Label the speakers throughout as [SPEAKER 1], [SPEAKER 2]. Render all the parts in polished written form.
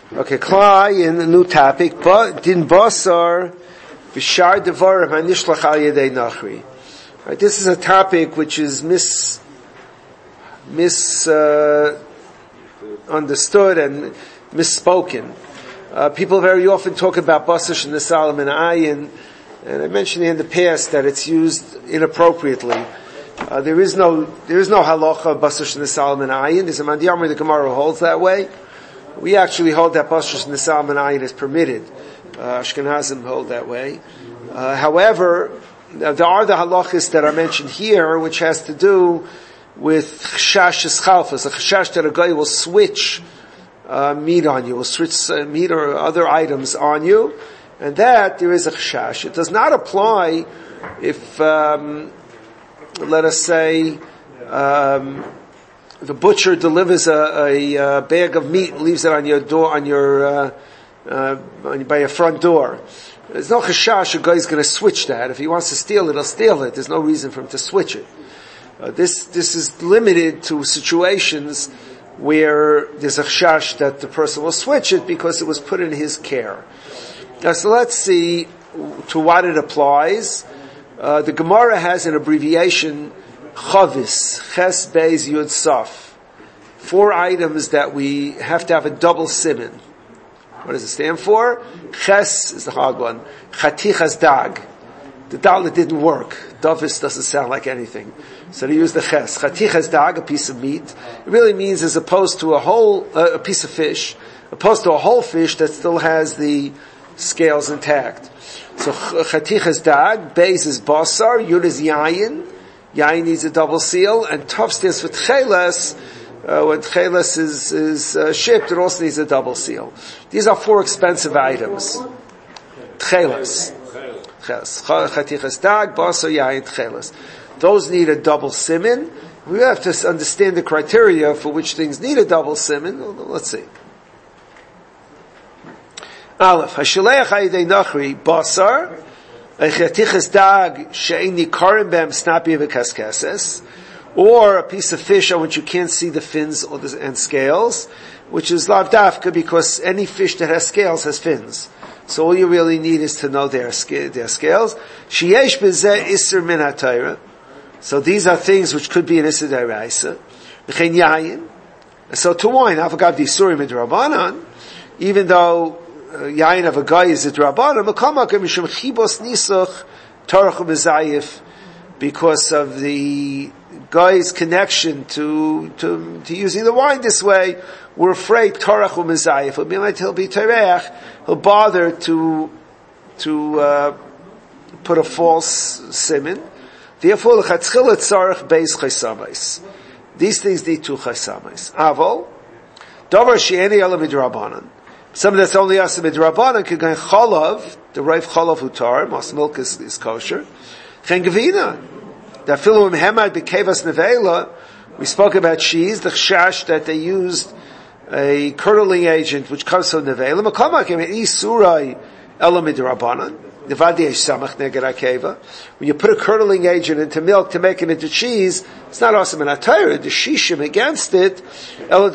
[SPEAKER 1] Okay, Klai in the new topic, but din basar v'shar devarim hanishlach al yedei nachri. Right, this is a topic which is understood and misspoken. People very often talk about basar shenisalam and ayin, and I mentioned in the past that it's used inappropriately. There is no halacha of basar shenisalam and ayin. There's a mandiyamar the Gemara holds that way. We actually hold that basar shenisalam and ayin is permitted. Ashkenazim hold that way. However, there are the halachas that are mentioned here, which has to do with chashash eschalfas, a chashash that a guy will switch meat on you, will switch meat or other items on you, and that there is a chashash. It does not apply if, let us say, the butcher delivers a bag of meat and leaves it on your door, by your front door. There's no chashash a guy's going to switch that. If he wants to steal it, he'll steal it. There's no reason for him to switch it. This is limited to situations where there's a chashash that the person will switch it because it was put in his care. Now, so let's see to what it applies. The Gemara has an abbreviation, chavis, ches beis yud saf. 4 items that we have to have a double siman. What does it stand for? Ches is the hard one. Chatichas dag. The dalet didn't work. Davis doesn't sound like anything. So they use the ches. Chatichas dag, a piece of meat. It really means as opposed to a piece of fish, opposed to a whole fish that still has the scales intact. So chatichas dag, beis is basar, yud is yayin. Yayin needs a double seal, and tov stands for tcheles. When tcheles is shipped, it also needs a double seal. These are 4 expensive items. Tcheles. Chatichas dag, basar, yayin, tcheles. Those need a double siman. We have to understand the criteria for which things need a double siman. Let's see. Aleph, hashileach hayidei nachri, basar, chatichas dag, she'eni karim bem snapi v'kaskeses, or a piece of fish on which you can't see the fins and scales, which is lav dafka, because any fish that has scales has fins. So all you really need is to know their scales. Sheyesh b'zeh isser min ha'torah. So these are things which could be an isser d'oraisa. V'chein yayin. So to wine, avagav d'isurim midrabanan, even though yayin of a guy is a d'rabanan, mekamakim mishum chibos nisach tarach u'mezayif, because of the guy's connection to using the wine this way, we're afraid tarach u'mezayif. He'll be tereach. He'll bother to put a false siman. Therefore, l'chatchila tzarich beis chaysamais. These things need 2 chaysamais. Avol, davar she'eni ala midrabanan. Something that's only asa midrabanan can go cholav, the reif cholav hutar, most milk is kosher. Chen gevina, that filu hemad bekevas nevela. We spoke about cheese, the chash that they used a curdling agent which comes from nevela. Makamakim isurai ela midrabanan. When you put a curdling agent into milk to make it into cheese, it's not awesome in Torah. The shishim against it, now,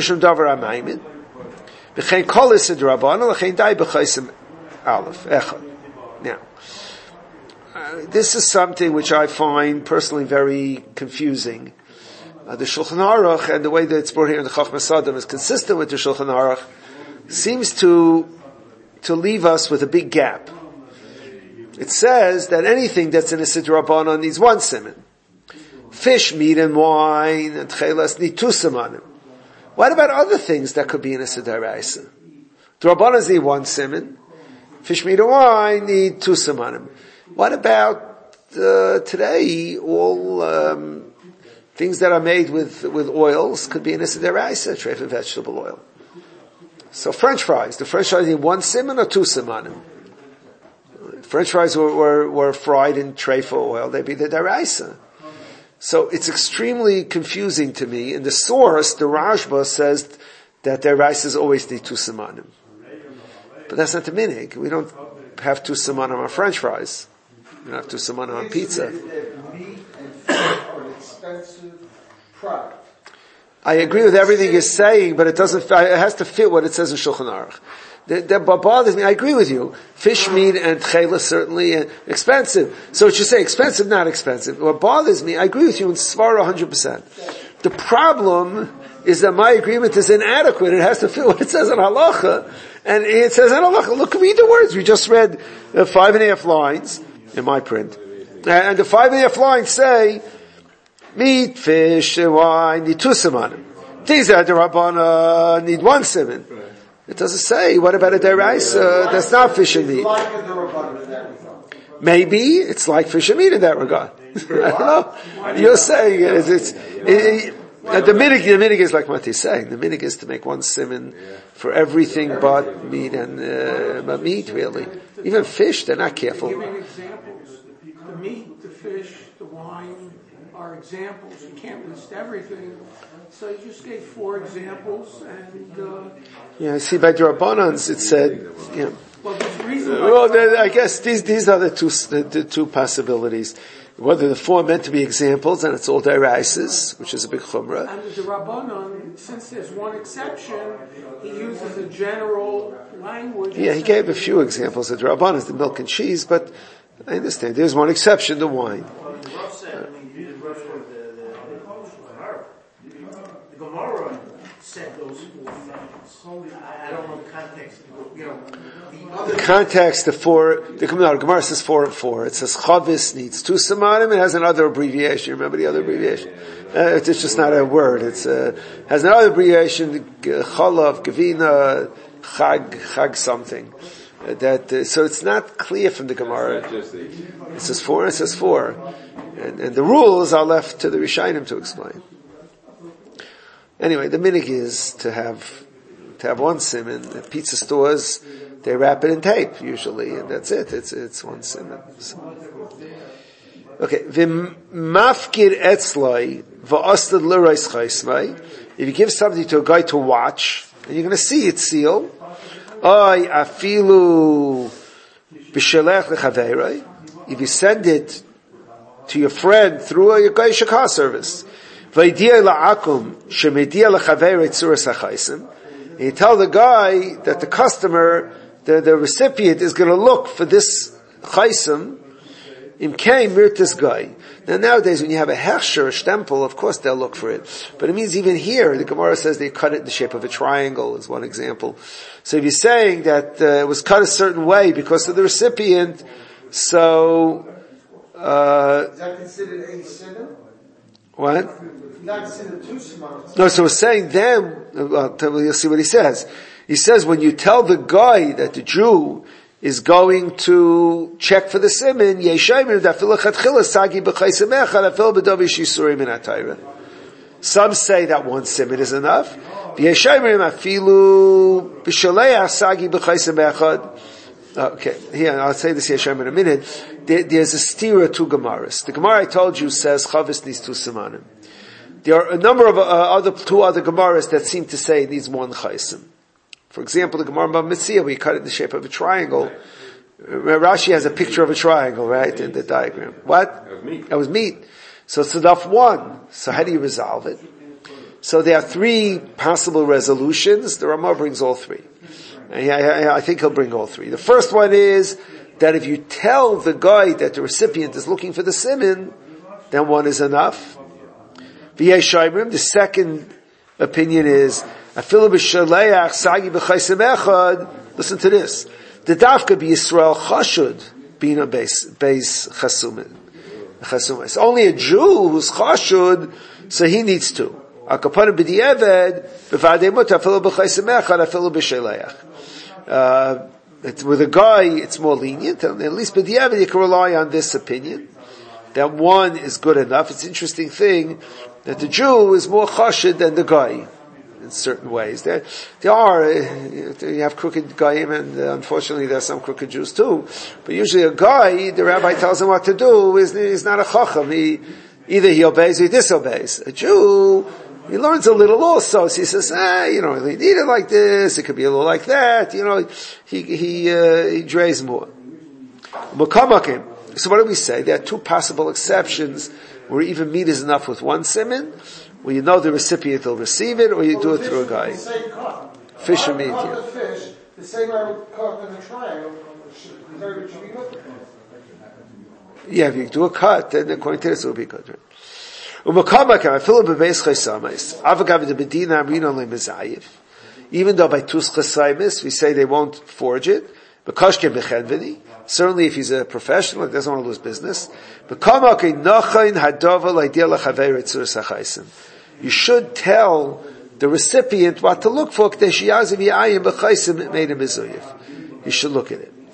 [SPEAKER 1] this is something which I find personally very confusing. The Shulchan Aruch and the way that it's brought here in the Chachmas Adam is consistent with the Shulchan Aruch, seems to leave us with a big gap. It says that anything that's in a Siddur Rabbanan needs 1 siman. Fish, meat, and wine, and tchelas need 2 simanim. What about other things that could be in a Siddur Raisa? The Rabbanas need 1 siman. Fish, meat, and wine need 2 simanim. What about today? All things that are made with oils could be in a Siddur Raisa, treif and vegetable oil. So French fries. The French fries need 1 siman or 2 simanim? French fries were fried in trefa oil, they'd be the deraisa. So it's extremely confusing to me. In the source, the Rashba says that deraisas always need 2 simanim. But that's not the minig. We don't have 2 simanim on French fries. We don't have 2 simanim on pizza.
[SPEAKER 2] Meat and fish are an expensive product.
[SPEAKER 1] I agree with everything you're saying, but it has to fit what it says in Shulchan Aruch. That bothers me. I agree with you. Fish, meat, and chayla certainly expensive. So it should say expensive, not expensive. What bothers me, I agree with you in Svara 100%. The problem is that my agreement is inadequate. It has to fit what it says in Halacha. And it says in Halacha, look, read the words. We just read 5.5 lines in my print. And the 5.5 lines say, meat, fish, and wine need 2 simanim. Things that the Rabbana need 1 siman. It doesn't say, what about a deraisa? That's not fish and meat. Maybe it's like fish and meat in that regard. I don't know. You're saying the minig is like what he's saying. The minig is to make 1 siman for everything but meat and but meat really. Even fish, they're not careful.
[SPEAKER 2] Giving examples. The meat, the fish, the wine are examples. You can't list everything. So you just gave 4 examples, and
[SPEAKER 1] yeah. See, by the Rabbanans it said, yeah.
[SPEAKER 2] Well, there's reason.
[SPEAKER 1] I guess these are the two possibilities. Whether the 4 meant to be examples, and it's all deraises, which is a big chumrah.
[SPEAKER 2] And the Rabbanan, since there's one exception, he uses a general language.
[SPEAKER 1] Yeah, he gave a few examples of the Rabbanan, the milk and cheese, but I understand. There's one exception, the wine.
[SPEAKER 3] The Gemara said those 4 things. I don't know the context.
[SPEAKER 1] The context, the Gemara says 4 and 4. It says chavis needs 2 simanim. It has another abbreviation. Remember the other abbreviation? It's just not a word. It's has another abbreviation. Chalav, Gavina, Chag something. So it's not clear from the Gemara. It says 4. It says 4, and the rules are left to the Rishonim to explain. Anyway, the minig is to have 1 siman. The pizza stores, they wrap it in tape usually, and that's it. It's 1 siman. So. Okay, v'mafkir etzloi v'astad l'reis chaismai. If you give something to a guy to watch, and you're going to see it seal, oy afilu b'shelech lechaveiroi. If you send it to your friend through a Geisha car service, and you tell the guy that the customer, the recipient is going to look for this chaisim, this guy. Now nowadays when you have a hechsher, a stempel, of course they'll look for it. But it means even here, the Gemara says they cut it in the shape of a triangle, is one example. So if you're saying that it was cut a certain way because of the recipient, so...
[SPEAKER 4] is that considered a sinner?
[SPEAKER 1] What?
[SPEAKER 4] Not considered 2 simanim.
[SPEAKER 1] No, so we're saying then, you'll see what he says. He says when you tell the guy that the Jew is going to check for the siman, some say that 1 siman is enough. Okay, here, I'll say this Yeshem in a minute. There's a stira to Gemaras. The Gemara I told you says Chavis needs 2 simanim. There are a number of two other Gemaras that seem to say it needs 1 chaisim. For example, the Gemara Bava Metzia, we cut it in the shape of a triangle. Rashi has a picture of a triangle, right, in the diagram. What? That was meat. So it's enough 1. So how do you resolve it? So there are 3 possible resolutions. The Ramah brings all 3. I think he'll bring all 3. The first one is that if you tell the guy that the recipient is looking for the siman, then 1 is enough. The second opinion is, listen to this. The dafka be Yisrael chashud being a base chasumas. Only a Jew who's chashud, so he needs 2. With a guy, it's more lenient, and at least b'diavad you can rely on this opinion, that 1 is good enough. It's an interesting thing that the Jew is more chashid than the guy in certain ways. There are, you have crooked goyim, and unfortunately there are some crooked Jews too. But usually a guy, the rabbi tells him what to do, is not a chacham. Either he obeys or he disobeys. A Jew, he learns a little also. So he says, you don't really need it like this. It could be a little like that. He drays more. So what do we say? There are 2 possible exceptions where even meat is enough with 1 siman, Well, you know the recipient will receive it, or you do it through a guy.
[SPEAKER 4] The same cut.
[SPEAKER 1] Fish or
[SPEAKER 4] When
[SPEAKER 1] meat,
[SPEAKER 4] I cut
[SPEAKER 1] yeah.
[SPEAKER 4] the fish, the same I would cut in the triangle, the garbage should be good.
[SPEAKER 1] Yeah, if you do a cut, then according to this it will be good, right? Even though by Tus we say they won't forge it, certainly if he's a professional, he doesn't want to lose business. You should tell the recipient what to look for. You should look at it.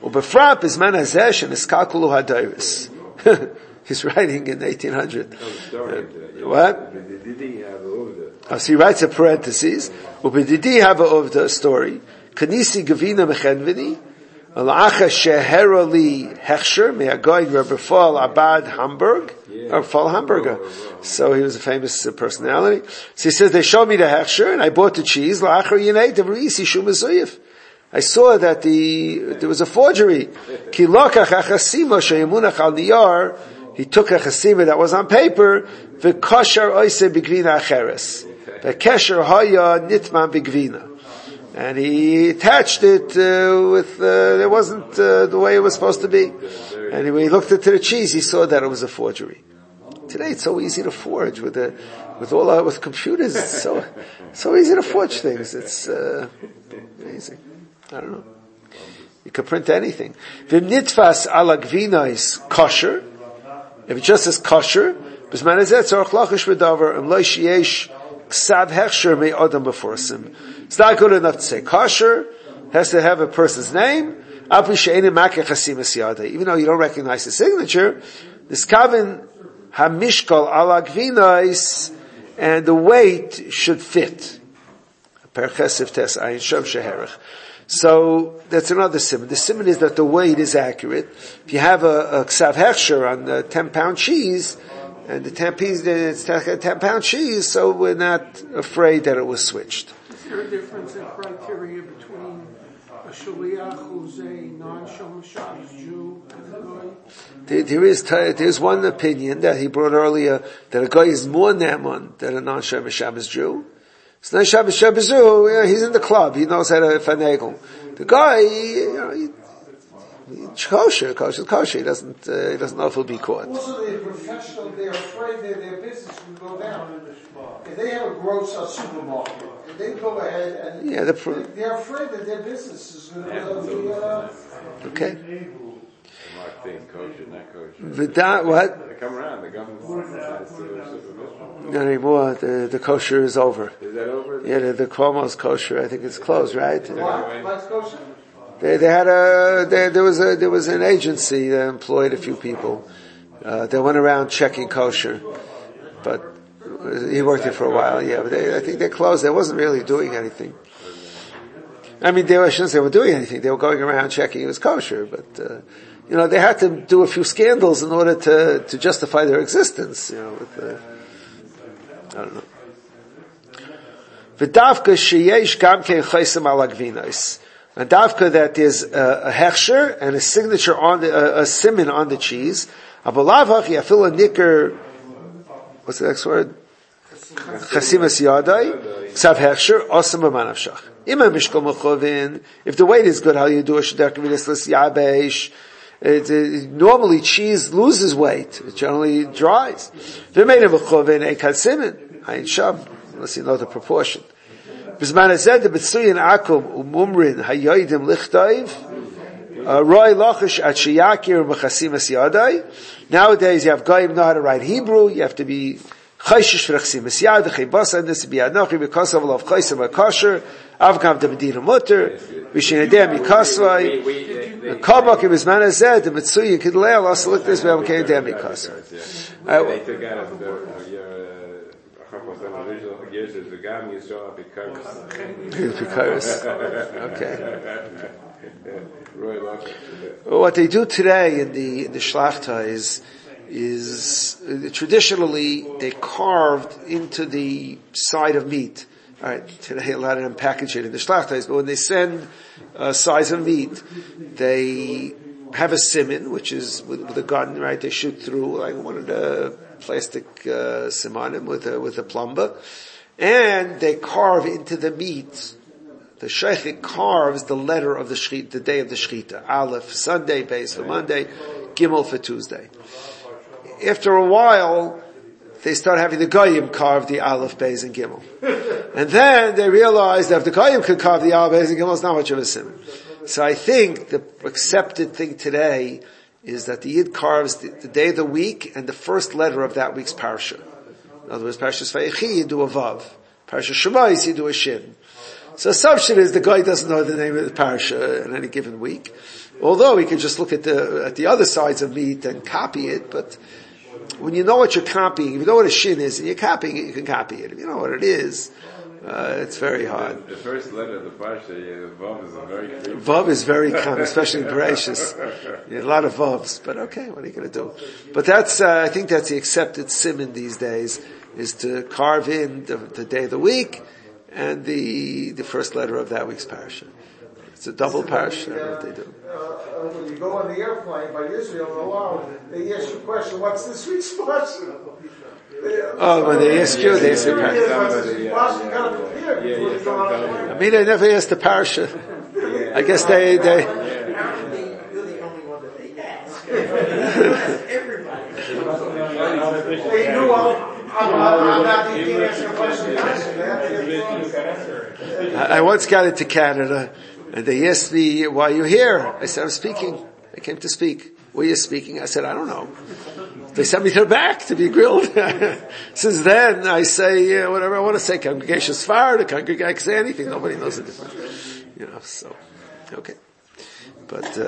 [SPEAKER 1] He's writing in 1800. What? So he writes a parenthesis. Ubedidi have a story. Kanisi gavina mechenvini. Alacha shehera li hechsher me'agoy Rebbe Fall Abad Hamburg. Or Fall Hamburger. So he was a famous personality. So he says, they showed me the hechsher and I bought the cheese. La'achar yinei devrisi shum azuyif. I saw that there was a forgery. Ki lokach achasima sheyamunach al niyar. He took a chasima that was on paper, v'kosher oise b'gvina acheres. V'kesher haya nitman b'gvina. And he attached it it wasn't the way it was supposed to be. And when he looked into the cheese, he saw that it was a forgery. Today it's so easy to forge with computers. It's so easy to forge things. It's amazing. I don't know. You can print anything. V'nitfas ala gvina is kosher. If it just says kosher, b'zman hazeh tzarich lachish v'davar im lo sheyesh ksav hechsher me adam beforsim. It's not good enough to say kosher. It has to have a person's name. Api she'enim makeh chasimas yadai. Even though you don't recognize the signature, this kavin hamishkal ala gvinais, and the weight should fit. Per chesif tes ayin shav sheherich. So that's another simon. The simon is that the weight is accurate. If you have a ksav hechsher on the 10-pound cheese, and the 10-pound cheese, so we're not afraid that it was switched.
[SPEAKER 2] Is there a difference in criteria between a shaliach who's a non-Shomer Shabbos Jew and a goy?
[SPEAKER 1] There's one opinion that he brought earlier that a guy is more naman than a non-Shomer Shabbos Jew. It's not Shabbos Jew, he's in the club, he knows how to finagle. The guy, he's kosher, he doesn't know if he'll be caught.
[SPEAKER 4] Also, they're professional, they're afraid that their business will go down. If they have a grocery supermarket, if they go ahead and they're afraid that their business is going to be
[SPEAKER 1] okay.
[SPEAKER 5] Kosher, not kosher.
[SPEAKER 1] What?
[SPEAKER 5] They come around, the government
[SPEAKER 1] Not anymore. The kosher is over.
[SPEAKER 5] Is that over?
[SPEAKER 1] Yeah, the Cuomo's kosher. I think it's closed, right?
[SPEAKER 4] What's kosher?
[SPEAKER 1] There was an agency that employed a few people. They went around checking kosher, but he worked there for a while. Yeah, but I think they closed. They wasn't really doing anything. I mean, I shouldn't say they were doing anything. They were going around checking it was kosher, but they had to do a few scandals in order to justify their existence. I don't know. V'davka sheyesh gam kein chaysim ala gvinos. And davka that there's a hechsher and a signature on a siman on the cheese. Abalavach yafil a nicker. What's the next word? Chasimas yadai. Ksav hechsher osam b'manavshach. Ima mishkol mechovin. If the weight is good, how you do a shedek gvinos lis yabesh. Normally cheese loses weight. It generally dries. V'mein mechovin ekad siman. Hayin sham. Unless you know the proportion. B'zman hazeh the betzuyin akum umumrin hayoidim lichtayv roi lachish at sheyakir b'chasimas yadai. Nowadays you have goyim know how to write Hebrew. You have to be chayshish v'chasimas yadai chibasa and this be anochi because of love chaysam akasher avkav the medina mutter v'shinadeh mikasvai kabak b'zman hazeh the betzuyin kidleil also look this way v'kei mikasvai.
[SPEAKER 5] They took out
[SPEAKER 1] Okay. What they do today in the shlachta is traditionally they carved into the side of meat. All right, today a lot of them package it in the shlachta, but when they send size of meat, they have a siman, which is with a gun, right? They shoot through like one of the plastic simanim with a plumber, and they carve into the meat. The sheikhik carves the letter of the day of the shechita. Aleph Sunday, Beis for Monday, Gimel for Tuesday. After a while, they start having the Goyim carve the Aleph, Beis, and Gimel. And then they realize that if the Goyim could carve the Aleph, Beis, and Gimel, it's not much of a simon. So I think the accepted thing today is that the Yid carves the day of the week and the first letter of that week's parsha. In other words, Parashas Vayechi, you do a Vav. Parashas Shemais, you do a Shin. So assumption is the guy doesn't know the name of the parsha in any given week. Although he could just look at the other sides of meat and copy it, but when you know what you're copying, if you know what a Shin is and you're copying it, you can copy it. If you know what it is, it's very hard.
[SPEAKER 5] The first letter of the parsha, Vav is a very frequent.
[SPEAKER 1] Vav is very common, especially in Bereshis. A lot of Vavs, but okay, what are you going to do? But that's, I think that's the accepted simon these days, is to carve in the day of the week and the first letter of that week's parasha. It's a double parasha, what they do.
[SPEAKER 4] When you go on the airplane by Israel, they ask you a question, what's this week's parasha?
[SPEAKER 1] When they ask you, they say parasha. I mean, they never asked the parasha. I guess they
[SPEAKER 3] You're the only one that they ask. Everybody.
[SPEAKER 4] They knew I'm not the answer question.
[SPEAKER 1] I once got into Canada, and they asked me, why are you here? I said, I'm speaking. I came to speak. Were you speaking? I said, I don't know. They sent me to the back to be grilled. Since then, I say whatever I want to say. Congregation Sfar, the congregation, I can say anything. Nobody knows the difference. So, okay. But,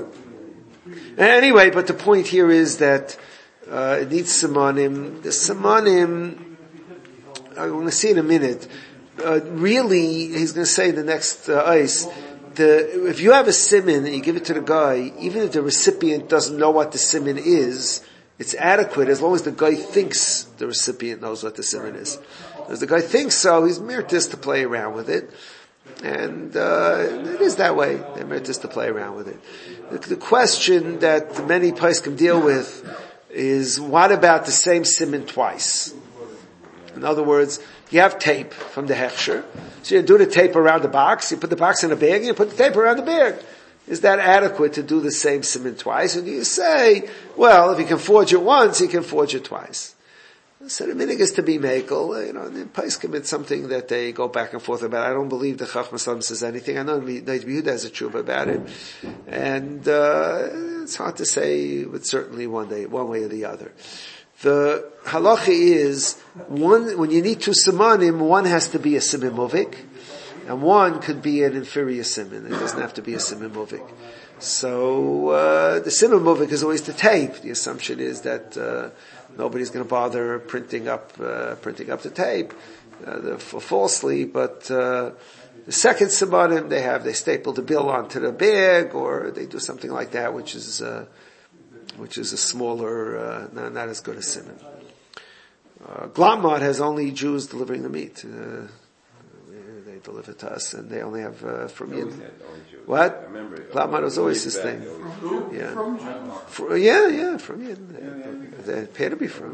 [SPEAKER 1] anyway, but the point here is that, it needs simanim. The simanim, I'm going to see in a minute, really, he's going to say in the next ice, if you have a siman and you give it to the guy, even if the recipient doesn't know what the siman is, it's adequate as long as the guy thinks the recipient knows what the siman is. As the guy thinks so, he's mirtis to play around with it. And it is that way. They're mirtis to play around with it. The question that many poskim deal with is, what about the same siman twice? In other words, you have tape from the hechsher, so you do the tape around the box, you put the box in a bag, and you put the tape around the bag. Is that adequate to do the same siman twice? Or do you say, well, if you can forge it once, you can forge it twice? So the minig is to be makel. The poskim, it's something that they go back and forth about. I don't believe the Chacham Shalom says anything. I know Neit Yehuda has a tshuva about it. And it's hard to say, but certainly one way or the other. The halacha is, when you need two simanim, one has to be a siman movik, and one could be an inferior siman. It doesn't have to be a siman movik. So, the siman movik is always the tape. The assumption is that, nobody's going to bother printing up the tape, falsely, but, the second simanim they staple the bill onto the bag, or they do something like that, which is a smaller, not as good a siman. Glotmod has only Jews delivering the meat. They deliver to us, and they only have from Yid. What? Glotmod was always his thing. Yeah, from Yid. They appear to be from.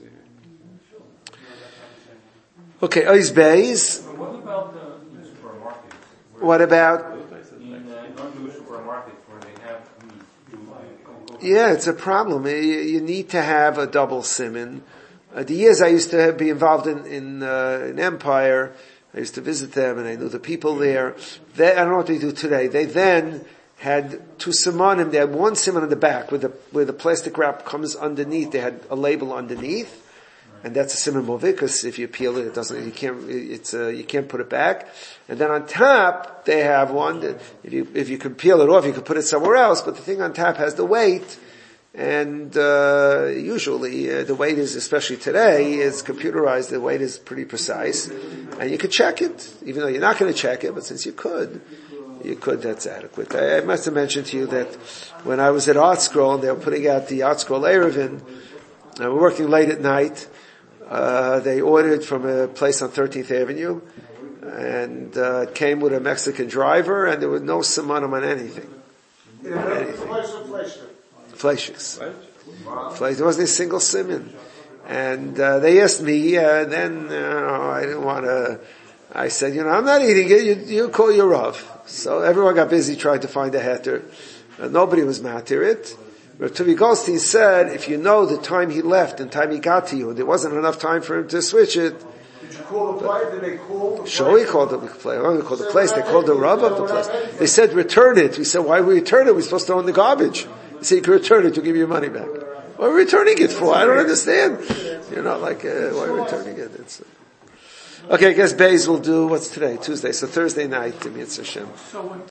[SPEAKER 1] Okay, Ois Beis.
[SPEAKER 6] What about the supermarket?
[SPEAKER 1] What about?
[SPEAKER 6] In non-Jewish supermarkets where they have meat.
[SPEAKER 1] Yeah, it's a problem. You need to have a double siman. The years I used to be involved in Empire, I used to visit them and I knew the people there. I don't know what they do today. They then had two simanim. They had one siman on the back where the plastic wrap comes underneath. They had a label underneath. And that's a siman movik, because if you peel it, you can't put it back. And then on top, they have one that if you can peel it off, you can put it somewhere else, but the thing on top has the weight, and, usually, the weight is, especially today, is computerized, the weight is pretty precise, and you could check it, even though you're not going to check it, but since you could, that's adequate. I must have mentioned to you that when I was at Art Scroll, and they were putting out the Art Scroll Erevin, and we're working late at night, they ordered from a place on 13th Avenue, and it came with a Mexican driver, and there was no simanim on anything. Fleischiks. There wasn't a single siman. And they asked me, then I didn't want to, I said, I'm not eating it, you call your Rav. So everyone got busy trying to find a heter. Nobody was matir it. But Tuvi Goldstein said, if you know the time he left and time he got to you, and there wasn't enough time for him to switch it.
[SPEAKER 4] Did you call the place? Did they call the place?
[SPEAKER 1] Sure, we called the place. Well, we called the place. They called the Rav of the place. They said, return it. We said, why we return it? We're supposed to own the garbage. They said, you can return it, we'll give you your money back. What are we returning it for? I don't understand. Why are we returning it? Okay, I guess Bays will do, what's today? Tuesday. So Thursday night, Mitzvah Hashem.
[SPEAKER 2] So when